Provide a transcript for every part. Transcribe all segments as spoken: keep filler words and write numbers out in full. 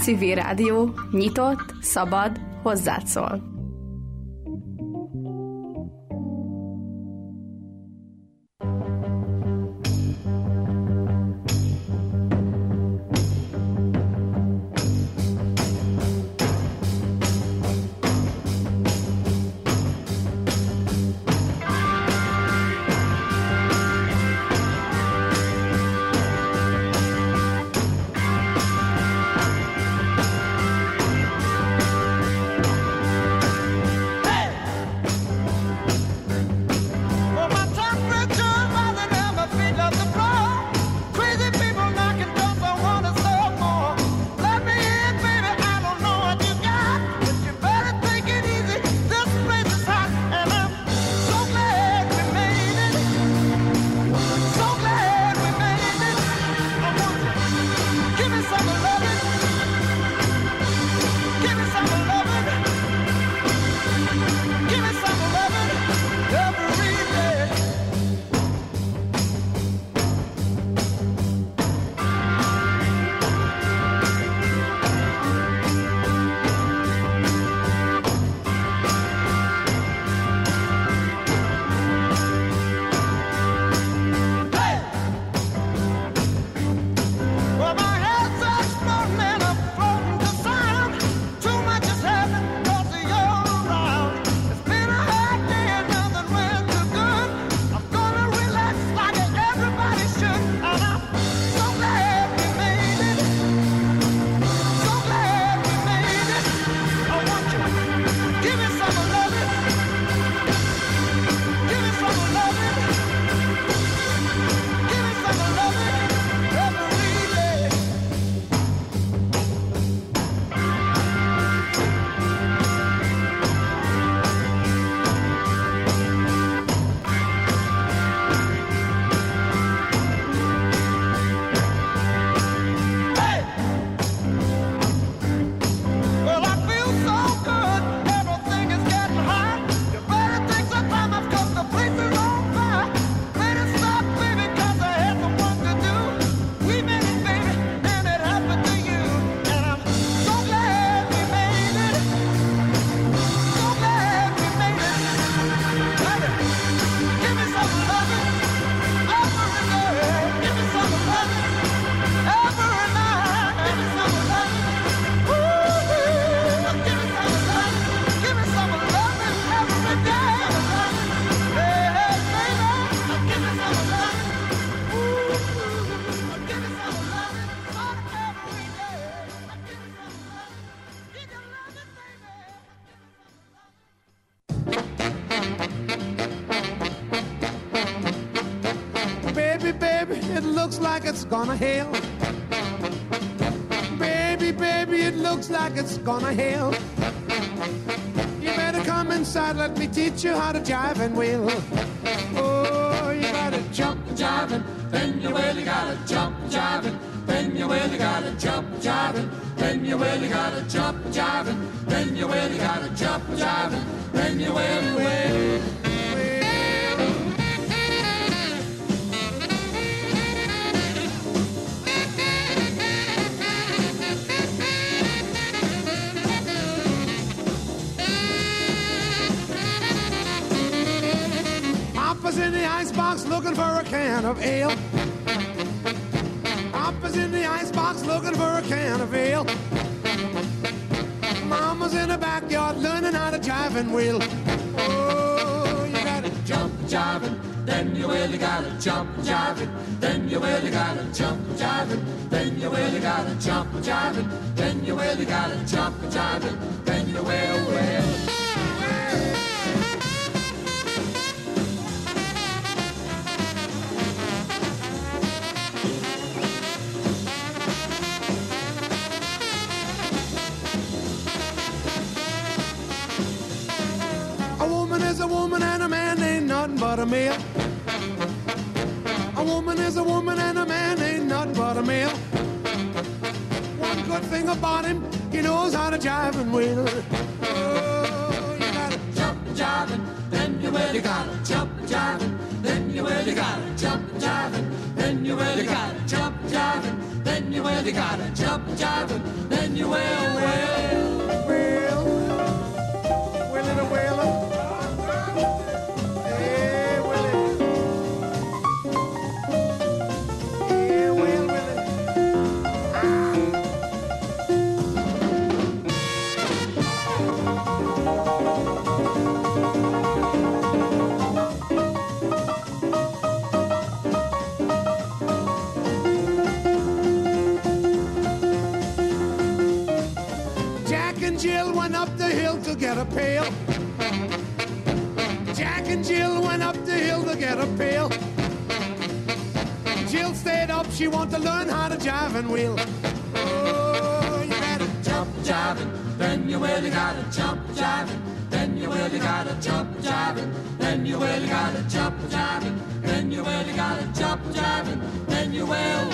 Civil Rádió, nyitott, szabad, hozzád szól. It's gonna hail. Baby, baby, it looks like it's gonna hail. You better come inside, let me teach you how to jive and wheel. Oh, you gotta jump jiving, then you really gotta jump jiving, then you really gotta jump jiving, then you really gotta jump jiving, then you really gotta jump jiving, then you really will. Papa's in the icebox looking for a can of ale. Papa's in the icebox looking for a can of ale. Mama's in the backyard learning how to jive and wheel. Oh, you gotta jump jiving, then you really gotta jump jiving, then you really gotta jump jiving, then you really gotta jump jiving, then you really gotta jump jiving, then you will, will. Is a woman and a man ain't nothing but a male. A woman is a woman and a man ain't nothing but a male. One good thing about him, he knows how to jive and wheel. Oh, you gotta jump jiving, then you really gotta jump jiving, then you really gotta jump jiving, then you really gotta jump jiving, then you really well, you gotta jump and jive and then you wail, wail, wail, wail it a wailer. Hey, Willie. Hey, wail, Willie. Jill went up the hill to get a pail. Jack and Jill went up the hill to get a pail. Jill stayed up, she wanted to learn how to jive and wheel. Oh, you gotta jump jiving, then you will, you gotta jump jiving, then you will, you gotta jump jiving, then you will, you gotta jump jiving, then you will, you gotta jump jiving, then you will.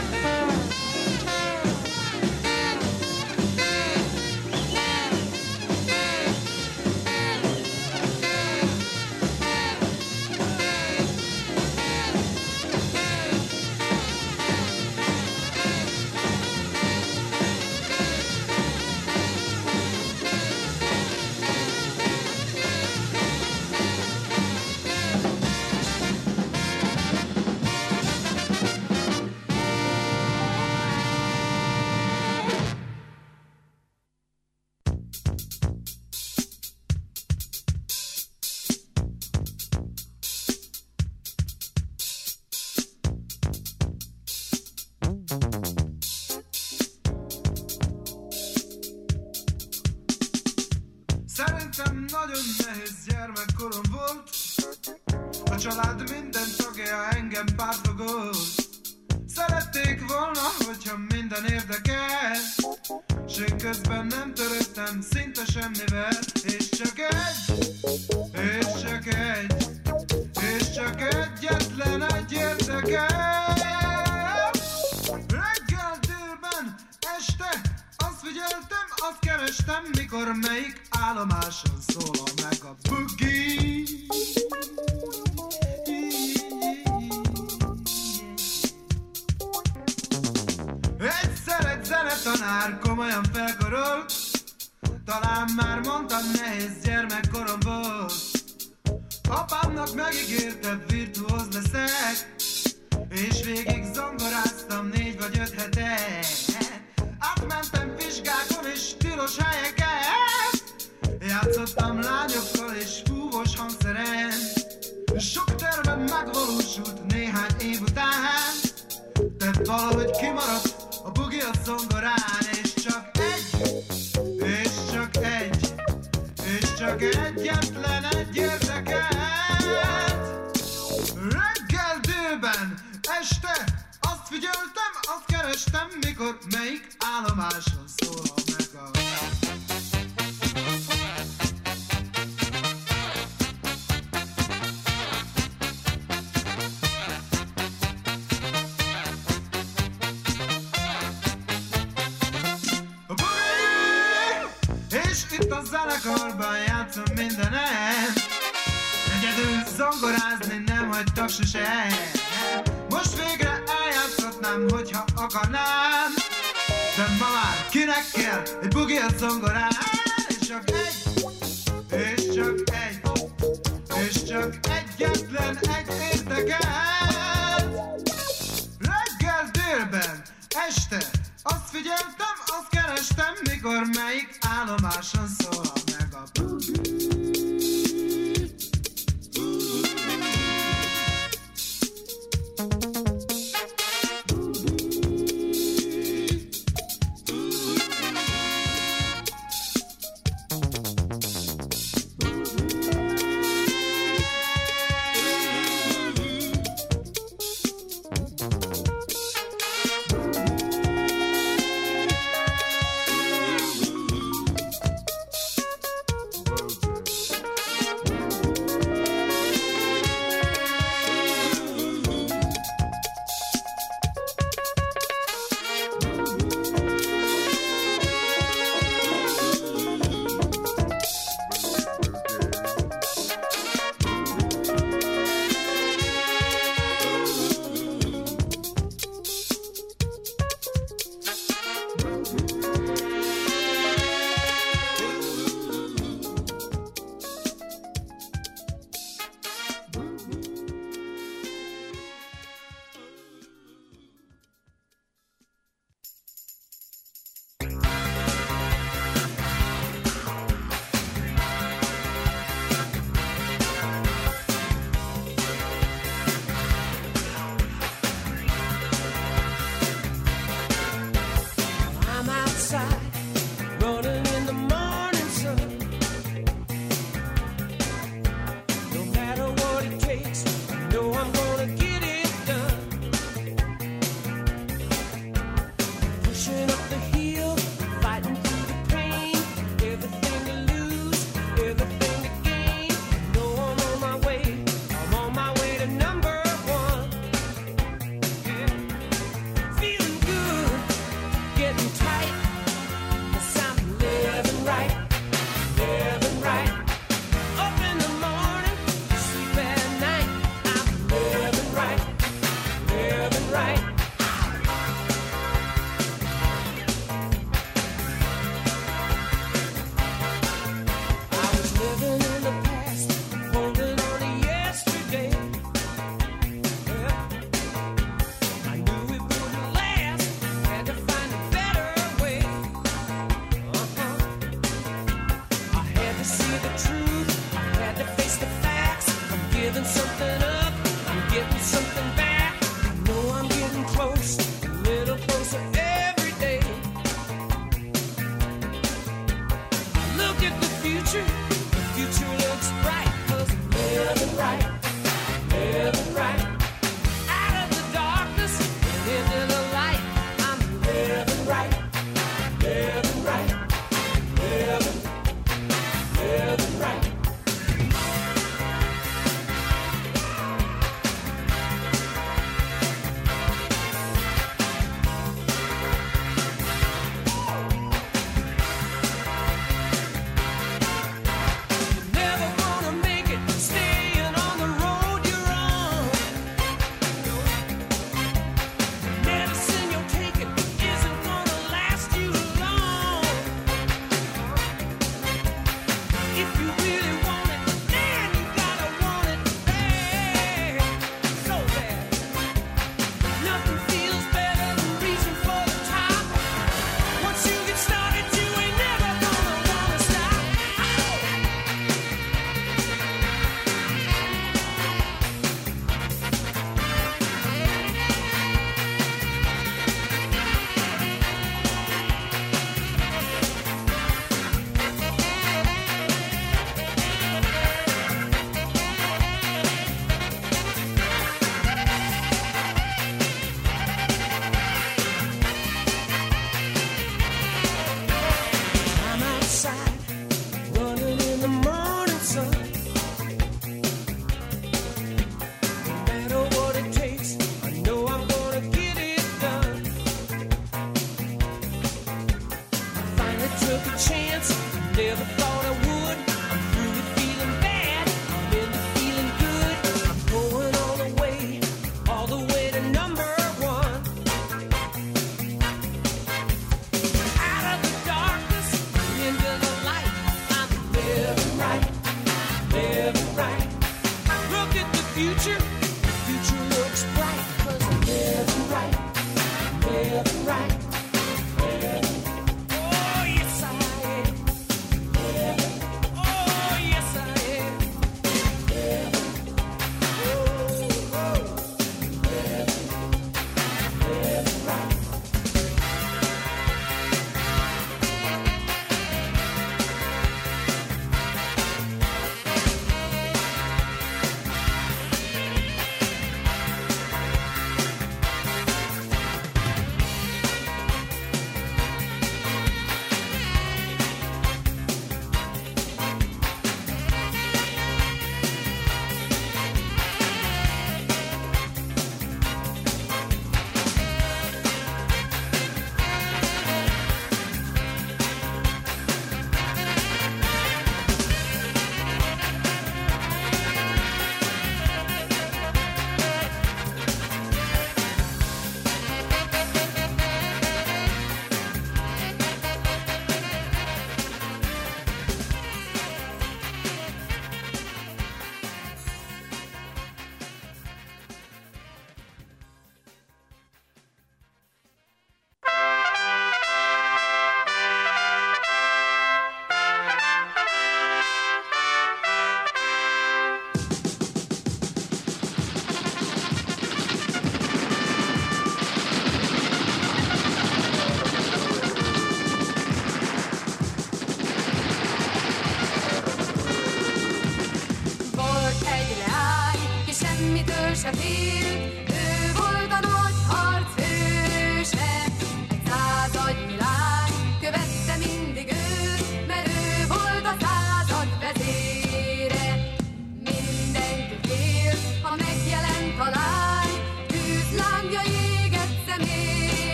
Szerintem nagyon nehéz gyermekkorom volt. A család minden tagja engem pártfogolt. Szerették volna, hogyha minden érdekes, s én közben nem törődtem szinte semmivel. És csak egy, és csak egy, és csak egyetlen egy érdekel. Reggel, délben, este azt figyeltem, azt kerestem, mikor melyik állomáson szólal meg a boogie. Egyszer egy zenetanár komolyan felkarolt, talán már mondtam, nehéz gyermekkorom volt. Apámnak megígérte, virtuóz leszek, és végig zongoráztam négy vagy öt hete. Átmentem vizsgákon és tilos helyeken, játszottam lányokkal és fúvós hangszeren. Sok tervem megvalósult néhány év után, de valahogy kimaradt a bugi a zongorán. És csak egy, és csak egy, és csak egyetlen egy érdekelt. Reggel, délben, este azt figyeltem, azt kerestem, mikor melyik állomáson szólal meg a... És itt a zenekarban játszom mindenen, egyedül zongorázni nem hagytak sosem. Most végre eljátszhatnám, hogyha akarnám, de ma már kinek kell egy bugi a zongorán. És csak egy, és csak egy, és csak egyetlen egy érdekelt. Reggel, délben, este azt figyeltem, azt kerestem, mikor melyik állomáson szólal meg a bugi. giving something up, I'm getting something back. I know I'm getting close, a little closer every day. I look at the future, the future looks bright, 'cause I'm living right, living right. Out of the darkness and into the light, I'm living right, living right, living, living right.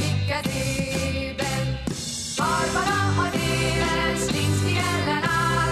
Barbara a délen, Slinsky ellenáll.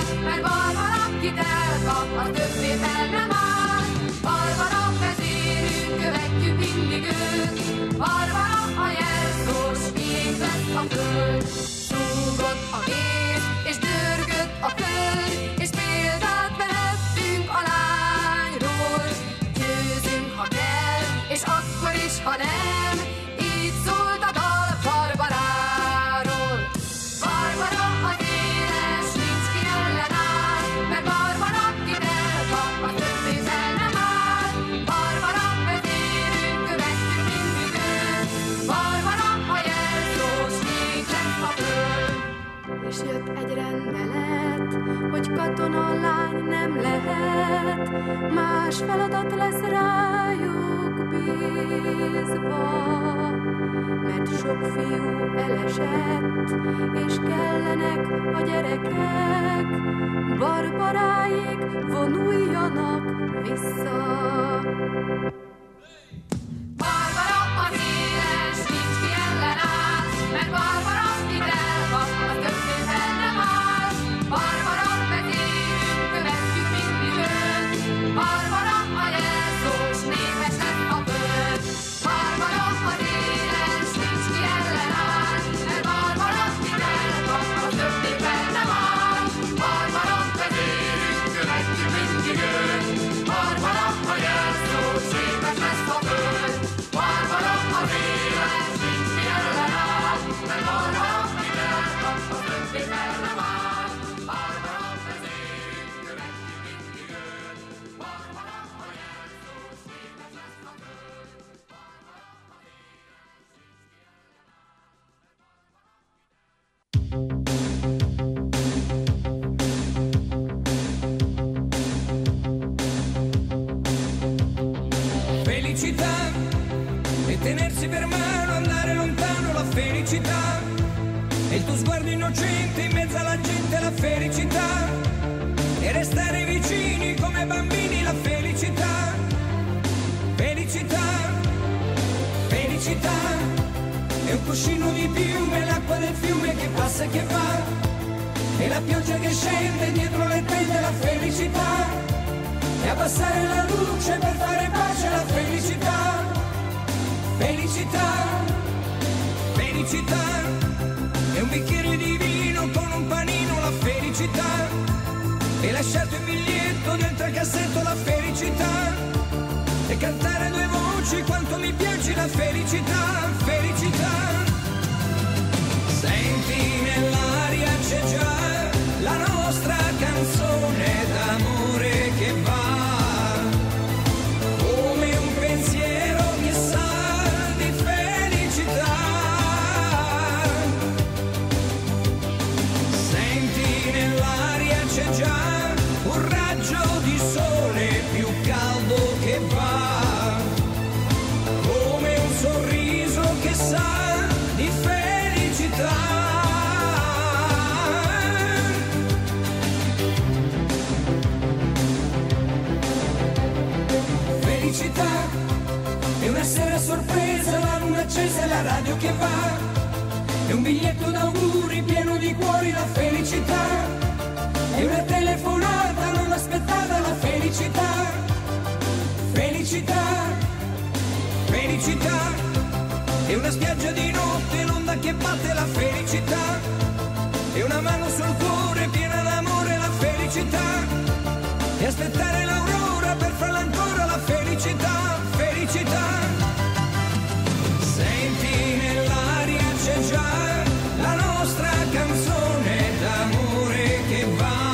egy rendelet, hogy katonalány nem lehet, más feladat lesz rájuk bízva. Mert sok fiú elesett, és kellenek a gyerekek, Barbaráig vonuljanak vissza. Barbara az éles, nincs ki ellenáll, mert Barbara mit elkap, a többé fel nem áll. Barbara vezérünk, követjük mindig őt, Barbara a jelszó, s népes lesz a föld. Barbara az éles, nincs ki ellenáll, mert Barbara mit elkap, a többé fel nem áll. Barbara vezérünk, követjük mindig őt, Barbara a jelszó, s népes lesz a föld. Barbara az éles, nincs ki ellenáll, mert Barbara mit elkap, a többé fel nem áll. Barbara vezérünk, követjük mindig őt, Barbara a jelszó, s népes lesz a föld. Felicità e tenersi per mano, andare lontano, la felicità e il tuo sguardo innocente in mezzo alla gente, la felicità e restare vicini come bambini, la felicità. Felicità, felicità è un cuscino di piume, l'acqua del fiume che passa e che va e la pioggia che scende dietro le tende, la felicità e abbassare la luce per fare pace, la felicità. Felicità, felicità è un bicchiere di vino con un panino, la felicità e lasciarti un biglietto dentro il cassetto, la felicità e cantare due voci quanto mi piace, la felicità. Felicità, senti nell'aria c'è già la nostra canzone d'amore che va come un pensiero che sa di felicità. Senti nell'aria c'è già un raggio di sole più caldo che va come un sorriso che sa di felicità. Felicità è una sera sorpresa, la luna accesa e la radio che va, è un biglietto d'auguri pieno di cuori, la felicità è una telefonata non aspettata, la felicità. Felicità, felicità è una spiaggia di notte, l'onda che batte, la felicità è una mano sul cuore piena d'amore, la felicità e aspettare l'aurora per farla ancora, la felicità. Felicità, senti nell'aria c'è già la nostra canzone d'amore che va